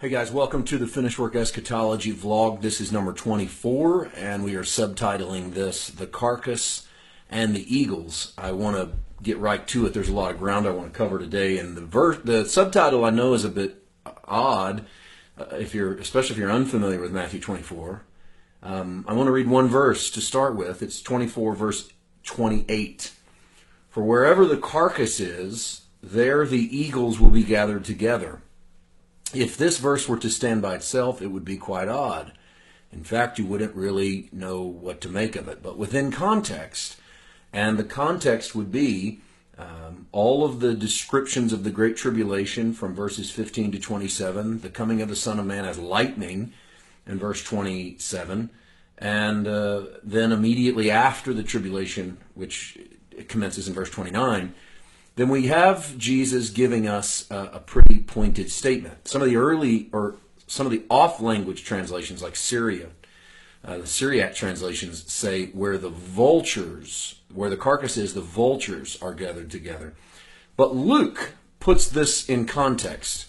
Hey guys, welcome to the Finished Work Eschatology vlog. This is number 24, and we are subtitling this, The Carcass and the Eagles. I want to get right to it. There's a lot of ground I want to cover today, and the subtitle I know is a bit odd, especially if you're unfamiliar with Matthew 24. I want to read one verse to start with. It's 24, verse 28. For wherever the carcass is, there the eagles will be gathered together. If this verse were to stand by itself, it would be quite odd. In fact, you wouldn't really know what to make of it. But within context, and the context would be all of the descriptions of the Great Tribulation from verses 15 to 27, the coming of the Son of Man as lightning in verse 27, and then immediately after the tribulation, which commences in verse 29, then we have Jesus giving us a pretty pointed statement. Some of the off-language translations, like the Syriac translations, say where the carcass is, the vultures are gathered together. But Luke puts this in context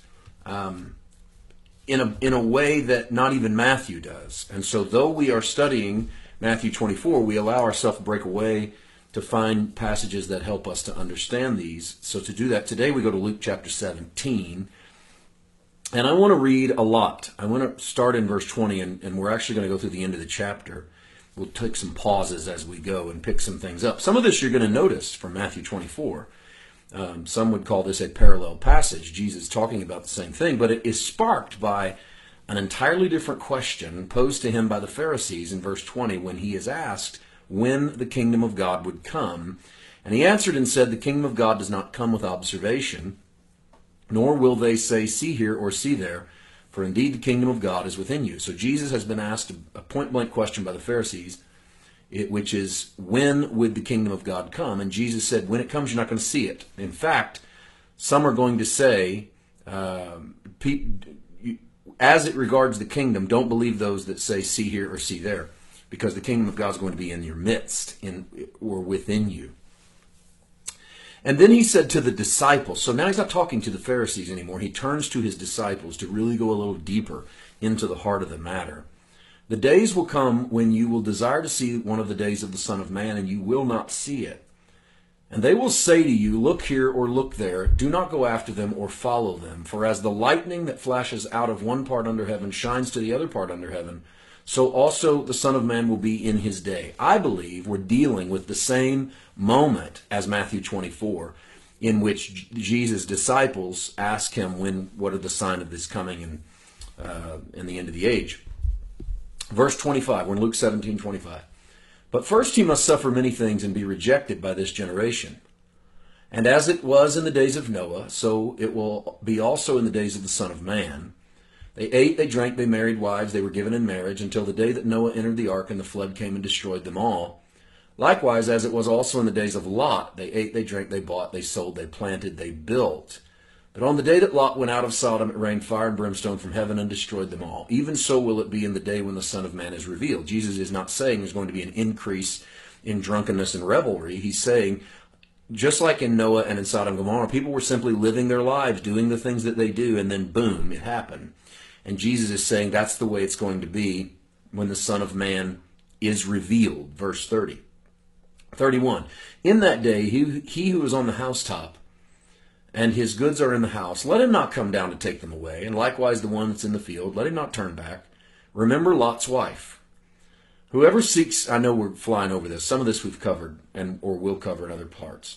in a way that not even Matthew does. And so though we are studying Matthew 24, we allow ourselves to break away to find passages that help us to understand these. So to do that, today we go to Luke chapter 17. And I want to read a lot. I want to start in verse 20, and we're actually going to go through the end of the chapter. We'll take some pauses as we go and pick some things up. Some of this you're going to notice from Matthew 24. Some would call this a parallel passage, Jesus talking about the same thing, but it is sparked by an entirely different question posed to him by the Pharisees in verse 20 when he is asked when the kingdom of God would come. And he answered and said, the kingdom of God does not come with observation, nor will they say, see here or see there, for indeed the kingdom of God is within you. So Jesus has been asked a point-blank question by the Pharisees, which is, when would the kingdom of God come? And Jesus said, when it comes, you're not going to see it. In fact, some are going to say, as it regards the kingdom, don't believe those that say, see here or see there, because the kingdom of God is going to be in your midst or within you. And then he said to the disciples, so now he's not talking to the Pharisees anymore. He turns to his disciples to really go a little deeper into the heart of the matter. The days will come when you will desire to see one of the days of the Son of Man, and you will not see it. And they will say to you, look here or look there. Do not go after them or follow them. For as the lightning that flashes out of one part under heaven shines to the other part under heaven, so also the Son of Man will be in his day. I believe we're dealing with the same moment as Matthew 24, in which Jesus' disciples ask him, what are the sign of this coming and the end of the age? Verse 25, we're in Luke 17:25. But first he must suffer many things and be rejected by this generation. And as it was in the days of Noah, so it will be also in the days of the Son of Man. They ate, they drank, they married wives, they were given in marriage, until the day that Noah entered the ark and the flood came and destroyed them all. Likewise, as it was also in the days of Lot, they ate, they drank, they bought, they sold, they planted, they built. But on the day that Lot went out of Sodom, it rained fire and brimstone from heaven and destroyed them all. Even so will it be in the day when the Son of Man is revealed. Jesus is not saying there's going to be an increase in drunkenness and revelry. He's saying, just like in Noah and in Sodom and Gomorrah, people were simply living their lives, doing the things that they do, and then boom, it happened. And Jesus is saying that's the way it's going to be when the Son of Man is revealed. Verse 30. 31. In that day, he who is on the housetop and his goods are in the house, let him not come down to take them away. And likewise the one that's in the field, let him not turn back. Remember Lot's wife. Whoever seeks, I know we're flying over this. Some of this we've covered or will cover in other parts.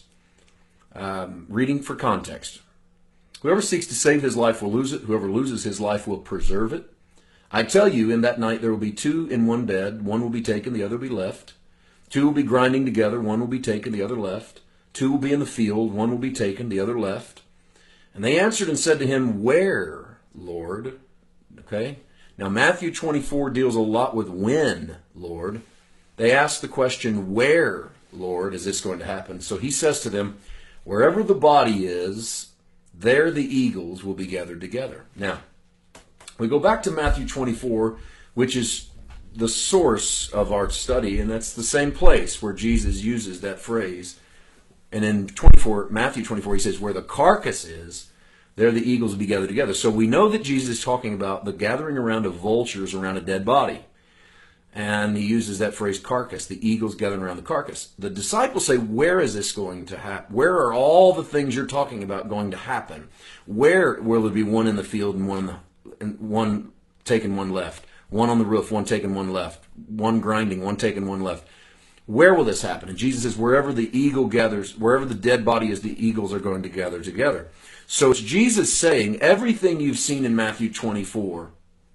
Reading for context. Whoever seeks to save his life will lose it. Whoever loses his life will preserve it. I tell you, in that night there will be two in one bed. One will be taken, the other will be left. Two will be grinding together. One will be taken, the other left. Two will be in the field. One will be taken, the other left. And they answered and said to him, where, Lord? Okay. Now Matthew 24 deals a lot with when, Lord. They ask the question, where, Lord, is this going to happen? So he says to them, wherever the body is, there the eagles will be gathered together. Now, we go back to Matthew 24, which is the source of our study, and that's the same place where Jesus uses that phrase. And in Matthew 24, he says, where the carcass is, there the eagles will be gathered together. So we know that Jesus is talking about the gathering around of vultures around a dead body. And he uses that phrase carcass, the eagles gathering around the carcass. The disciples say, where is this going to happen? Where are all the things you're talking about going to happen? Where will there be one in the field and one taken, one left? One on the roof, one taken, one left. One grinding, one taken, one left. Where will this happen? And Jesus says, wherever the eagle gathers, wherever the dead body is, the eagles are going to gather together. So it's Jesus saying, everything you've seen in Matthew 24,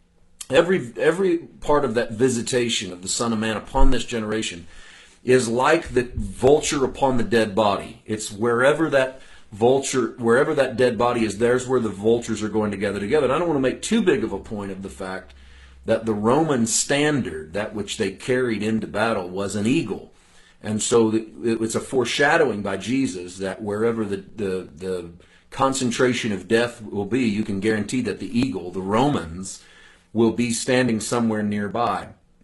every part of that visitation of the Son of Man upon this generation is like the vulture upon the dead body. It's wherever that dead body is, there's where the vultures are going to gather together. And I don't want to make too big of a point of the fact that the Roman standard, that which they carried into battle, was an eagle. And so it's a foreshadowing by Jesus that wherever the concentration of death will be, you can guarantee that the eagle, the Romans, will be standing somewhere nearby.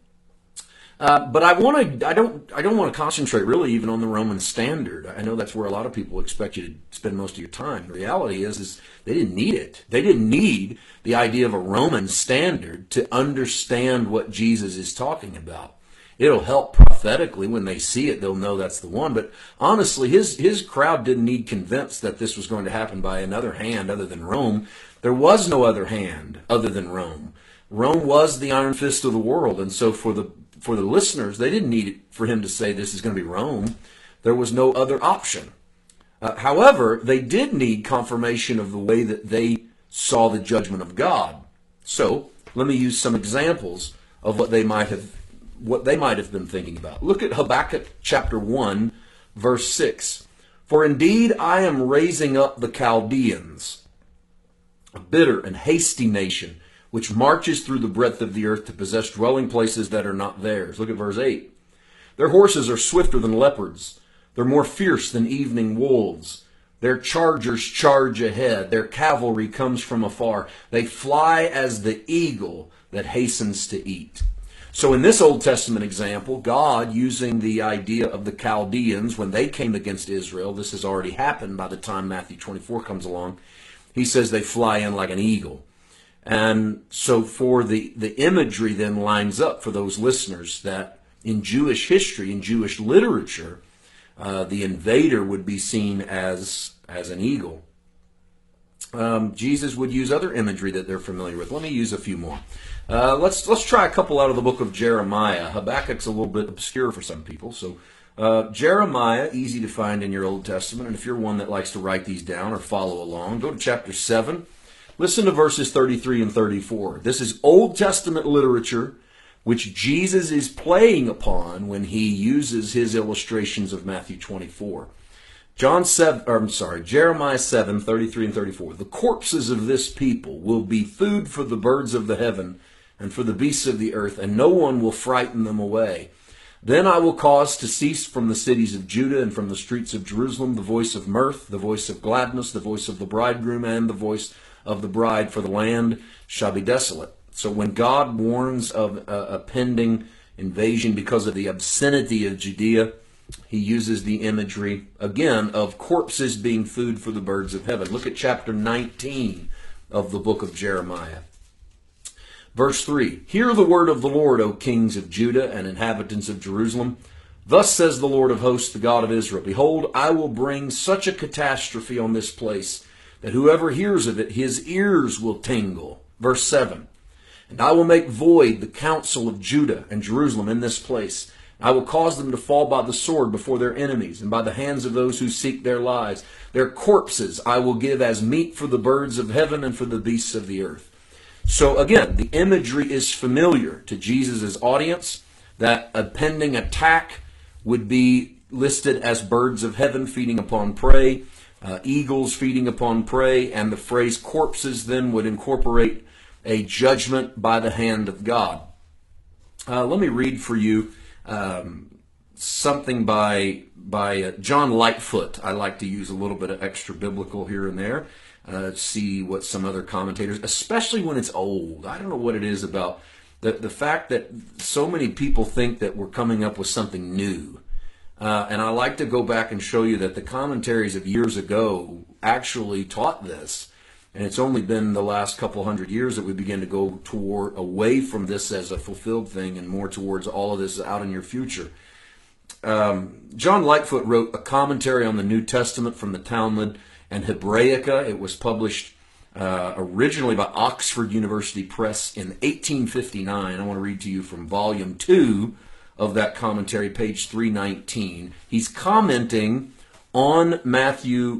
But I don't want to concentrate really even on the Roman standard. I know that's where a lot of people expect you to spend most of your time. The reality is they didn't need it. They didn't need the idea of a Roman standard to understand what Jesus is talking about. It'll help prophetically when they see it; they'll know that's the one. But honestly, his crowd didn't need convinced that this was going to happen by another hand other than Rome. There was no other hand other than Rome. Rome was the iron fist of the world, and so for the listeners, they didn't need it for him to say this is going to be Rome. There was no other option. However, they did need confirmation of the way that they saw the judgment of God. So let me use some examples of what they might have been thinking about. Look at Habakkuk chapter 1, verse 6. For indeed I am raising up the Chaldeans, a bitter and hasty nation, which marches through the breadth of the earth to possess dwelling places that are not theirs. Look at verse 8. Their horses are swifter than leopards. They're more fierce than evening wolves. Their chargers charge ahead. Their cavalry comes from afar. They fly as the eagle that hastens to eat. So in this Old Testament example, God using the idea of the Chaldeans when they came against Israel, this has already happened by the time Matthew 24 comes along, he says they fly in like an eagle. And so for the imagery then lines up for those listeners that in Jewish history, in Jewish literature, the invader would be seen as an eagle. Jesus would use other imagery that they're familiar with. Let me use a few more. Let's try a couple out of the book of Jeremiah. Habakkuk's a little bit obscure for some people. So Jeremiah, easy to find in your Old Testament. And if you're one that likes to write these down or follow along, go to chapter 7. Listen to verses 33 and 34. This is Old Testament literature which Jesus is playing upon when he uses his illustrations of Matthew 24. Jeremiah 7, 33 and 34. The corpses of this people will be food for the birds of the heaven and for the beasts of the earth, and no one will frighten them away. Then I will cause to cease from the cities of Judah and from the streets of Jerusalem the voice of mirth, the voice of gladness, the voice of the bridegroom, and the voice of the bride, for the land shall be desolate. So when God warns of a pending invasion because of the obscenity of Judea, he uses the imagery, again, of corpses being food for the birds of heaven. Look at chapter 19 of the book of Jeremiah. Verse 3, Hear the word of the Lord, O kings of Judah and inhabitants of Jerusalem. Thus says the Lord of hosts, the God of Israel, Behold, I will bring such a catastrophe on this place that whoever hears of it, his ears will tingle. Verse 7, And I will make void the counsel of Judah and Jerusalem in this place. I will cause them to fall by the sword before their enemies and by the hands of those who seek their lives. Their corpses I will give as meat for the birds of heaven and for the beasts of the earth. So again, the imagery is familiar to Jesus' audience, that a pending attack would be listed as birds of heaven feeding upon prey, eagles feeding upon prey, and the phrase corpses then would incorporate a judgment by the hand of God. Let me read for you something by John Lightfoot. I like to use a little bit of extra biblical here and there. See what some other commentators, especially when it's old. I don't know what it is about the fact that so many people think that we're coming up with something new. And I like to go back and show you that the commentaries of years ago actually taught this. And it's only been the last couple hundred years that we begin to go away from this as a fulfilled thing and more towards all of this out in your future. John Lightfoot wrote a commentary on the New Testament from the Talmud and Hebraica. It was published originally by Oxford University Press in 1859. I want to read to you from volume 2 of that commentary, page 319. He's commenting on Matthew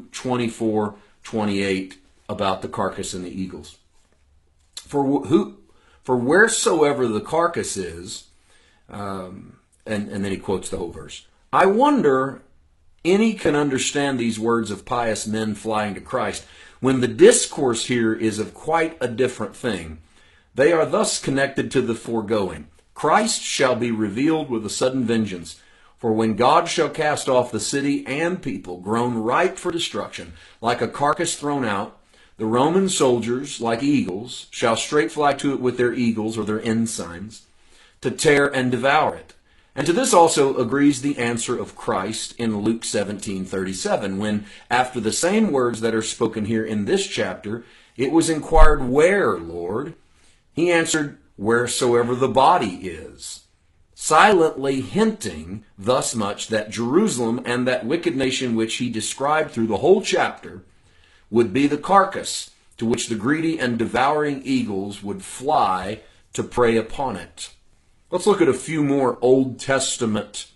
24:28 about the carcass and the eagles. For wheresoever the carcass is, and then he quotes the whole verse. I wonder any can understand these words of pious men flying to Christ, when the discourse here is of quite a different thing. They are thus connected to the foregoing. Christ shall be revealed with a sudden vengeance. For when God shall cast off the city and people grown ripe for destruction, like a carcass thrown out, the Roman soldiers, like eagles, shall straight fly to it with their eagles or their ensigns, to tear and devour it. And to this also agrees the answer of Christ in Luke 17:37, when, after the same words that are spoken here in this chapter, it was inquired, Where, Lord? He answered, Wheresoever the body is, silently hinting thus much that Jerusalem and that wicked nation which he described through the whole chapter would be the carcass to which the greedy and devouring eagles would fly to prey upon it. Let's look at a few more Old Testament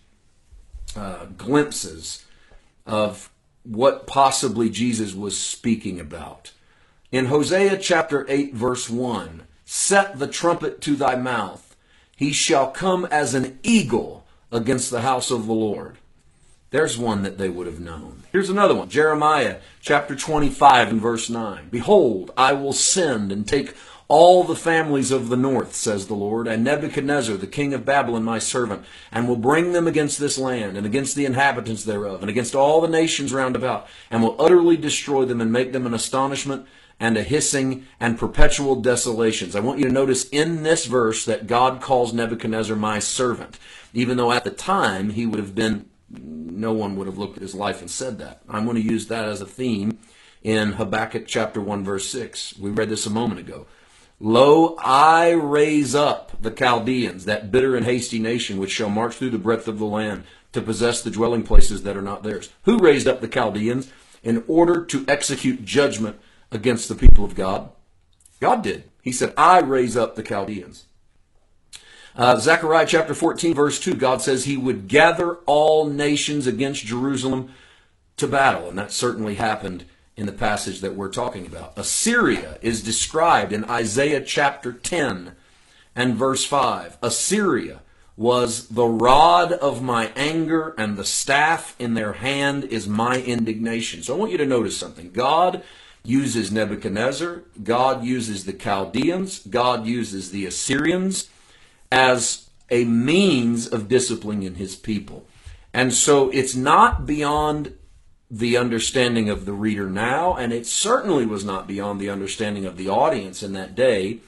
glimpses of what possibly Jesus was speaking about. In Hosea chapter 8, verse 1, set the trumpet to thy mouth. He shall come as an eagle against the house of the Lord. There's one that they would have known. Here's another one. Jeremiah chapter 25 and verse 9. Behold, I will send and take all the families of the north, says the Lord, and Nebuchadnezzar, the king of Babylon, my servant, and will bring them against this land, and against the inhabitants thereof, and against all the nations round about, and will utterly destroy them, and make them an astonishment, and a hissing, and perpetual desolations. I want you to notice in this verse that God calls Nebuchadnezzar my servant, even though at the time he would have been, no one would have looked at his life and said that. I'm going to use that as a theme in Habakkuk chapter 1, verse 6. We read this a moment ago. Lo, I raise up the Chaldeans, that bitter and hasty nation, which shall march through the breadth of the land to possess the dwelling places that are not theirs. Who raised up the Chaldeans? In order to execute judgment against the people of God? God did. He said, I raise up the Chaldeans. Zechariah chapter 14, verse 2, God says he would gather all nations against Jerusalem to battle. And that certainly happened in the passage that we're talking about. Assyria is described in Isaiah chapter 10 and verse 5. Assyria was the rod of my anger, and the staff in their hand is my indignation. So I want you to notice something. God uses Nebuchadnezzar, God uses the Chaldeans, God uses the Assyrians as a means of disciplining his people. And so it's not beyond the understanding of the reader now, and it certainly was not beyond the understanding of the audience in that day,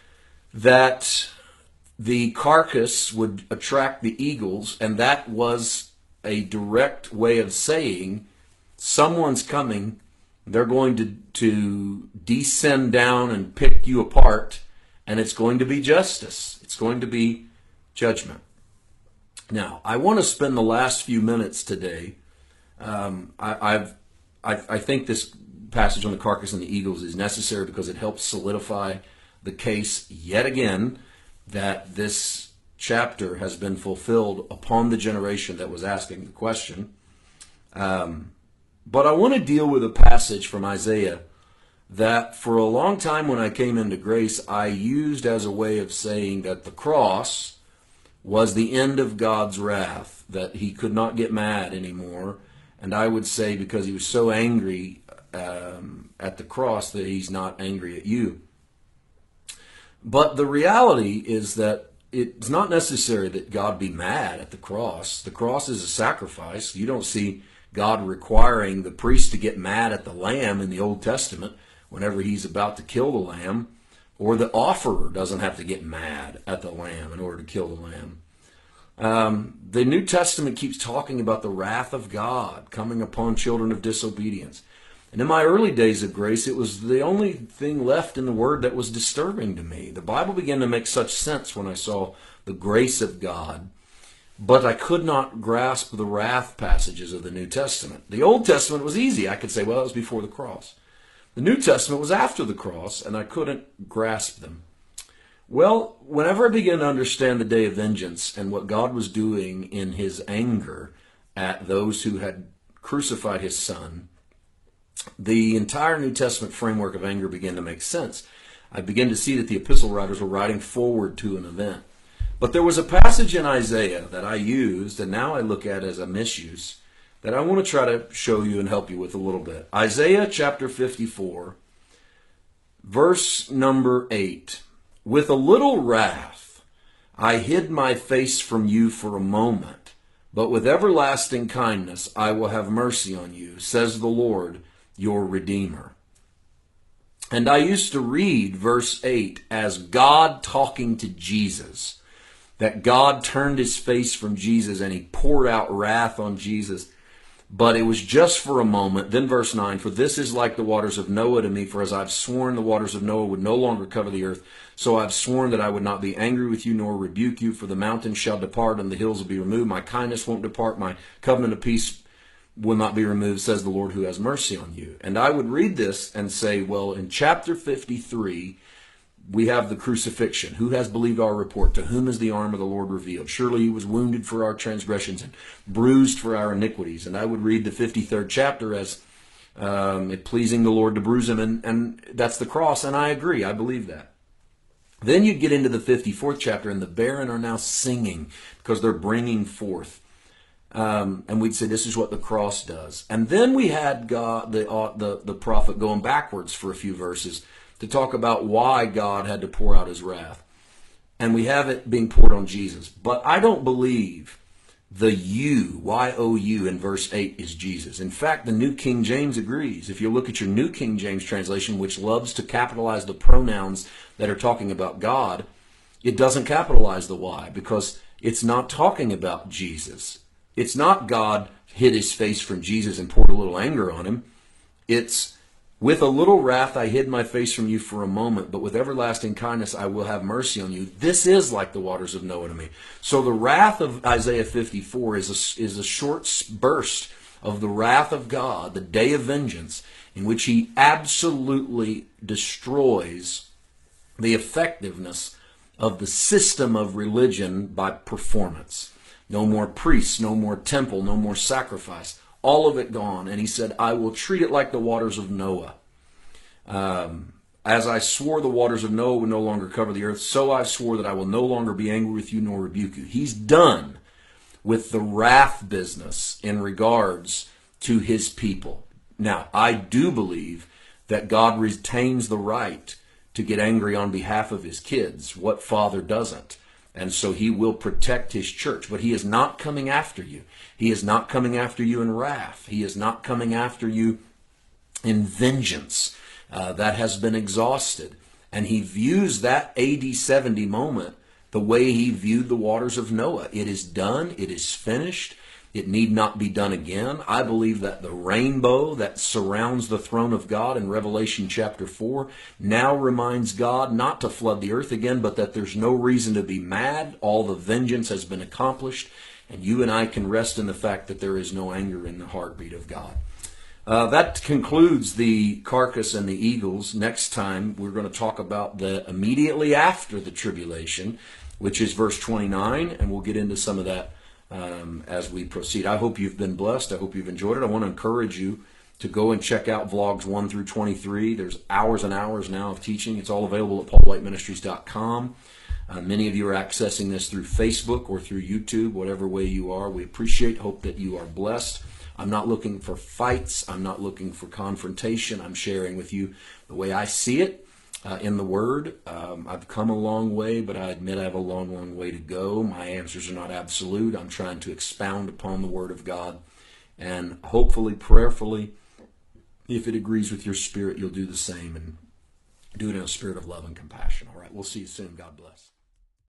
that the carcass would attract the eagles, and that was a direct way of saying someone's coming, they're going to descend down and pick you apart, and it's going to be justice. It's going to be judgment. Now, I want to spend the last few minutes today. I think this passage on the carcass and the eagles is necessary because it helps solidify the case yet again that this chapter has been fulfilled upon the generation that was asking the question. But I want to deal with a passage from Isaiah that for a long time when I came into grace, I used as a way of saying that the cross was the end of God's wrath, that he could not get mad anymore. And I would say because he was so angry at the cross that he's not angry at you. But the reality is that it's not necessary that God be mad at the cross. The cross is a sacrifice. You don't see God requiring the priest to get mad at the lamb in the Old Testament whenever he's about to kill the lamb, or the offerer doesn't have to get mad at the lamb in order to kill the lamb. The New Testament keeps talking about the wrath of God coming upon children of disobedience. And in my early days of grace, it was the only thing left in the Word that was disturbing to me. The Bible began to make such sense when I saw the grace of God, but I could not grasp the wrath passages of the New Testament. The Old Testament was easy. I could say, well, it was before the cross. The New Testament was after the cross, and I couldn't grasp them. Well, whenever I began to understand the day of vengeance and what God was doing in his anger at those who had crucified his Son, the entire New Testament framework of anger began to make sense. I began to see that the epistle writers were writing forward to an event. But there was a passage in Isaiah that I used, and now I look at as a misuse, that I want to try to show you and help you with a little bit. Isaiah chapter 54, verse number 8. With a little wrath I hid my face from you for a moment, but with everlasting kindness I will have mercy on you, says the Lord, your Redeemer. And I used to read verse 8 as God talking to Jesus, that God turned his face from Jesus and he poured out wrath on Jesus. But it was just for a moment. Then verse 9, for this is like the waters of Noah to me, for as I've sworn the waters of Noah would no longer cover the earth, so I've sworn that I would not be angry with you nor rebuke you, for the mountains shall depart and the hills will be removed. My kindness won't depart, my covenant of peace will not be removed, says the Lord who has mercy on you. And I would read this and say, well, in chapter 53, we have the crucifixion. Who has believed our report? To whom is the arm of the Lord revealed? Surely he was wounded for our transgressions and bruised for our iniquities. And I would read the 53rd chapter as it pleasing the Lord to bruise him. And that's the cross. And I agree. I believe that. Then you get into the 54th chapter, and the barren are now singing because they're bringing forth. And we'd say this is what the cross does. And then we had God, the prophet, going backwards for a few verses to talk about why God had to pour out his wrath. And we have it being poured on Jesus. But I don't believe the you, Y-O-U, in verse 8 is Jesus. In fact, the New King James agrees. If you look at your New King James translation, which loves to capitalize the pronouns that are talking about God, it doesn't capitalize the Y because it's not talking about Jesus. It's not God hid his face from Jesus and poured a little anger on him. It's, with a little wrath I hid my face from you for a moment, but with everlasting kindness I will have mercy on you. This is like the waters of Noah to me. So the wrath of Isaiah 54 is a short burst of the wrath of God, the day of vengeance, in which he absolutely destroys the effectiveness of the system of religion by performance. No more priests, no more temple, no more sacrifice. All of it gone. And he said, I will treat it like the waters of Noah. As I swore the waters of Noah would no longer cover the earth, so I swore that I will no longer be angry with you nor rebuke you. He's done with the wrath business in regards to his people. Now, I do believe that God retains the right to get angry on behalf of his kids. What father doesn't? And so he will protect his church. But he is not coming after you. He is not coming after you in wrath. He is not coming after you in vengeance. That has been exhausted. And he views that AD 70 moment the way he viewed the waters of Noah. It is done. It is finished. It need not be done again. I believe that the rainbow that surrounds the throne of God in Revelation chapter 4 now reminds God not to flood the earth again, but that there's no reason to be mad. All the vengeance has been accomplished, and you and I can rest in the fact that there is no anger in the heartbeat of God. That concludes the carcass and the eagles. Next time, we're going to talk about the immediately after the tribulation, which is verse 29, and we'll get into some of that as we proceed. I hope you've been blessed. I hope you've enjoyed it. I want to encourage you to go and check out vlogs 1 through 23. There's hours and hours now of teaching. It's all available at paulwhiteministries.com. Many of you are accessing this through Facebook or through YouTube, whatever way you are. We hope that you are blessed. I'm not looking for fights. I'm not looking for confrontation. I'm sharing with you the way I see it. In the Word. I've come a long way, but I admit I have a long, long way to go. My answers are not absolute. I'm trying to expound upon the Word of God. And hopefully, prayerfully, if it agrees with your spirit, you'll do the same and do it in a spirit of love and compassion. All right, we'll see you soon. God bless.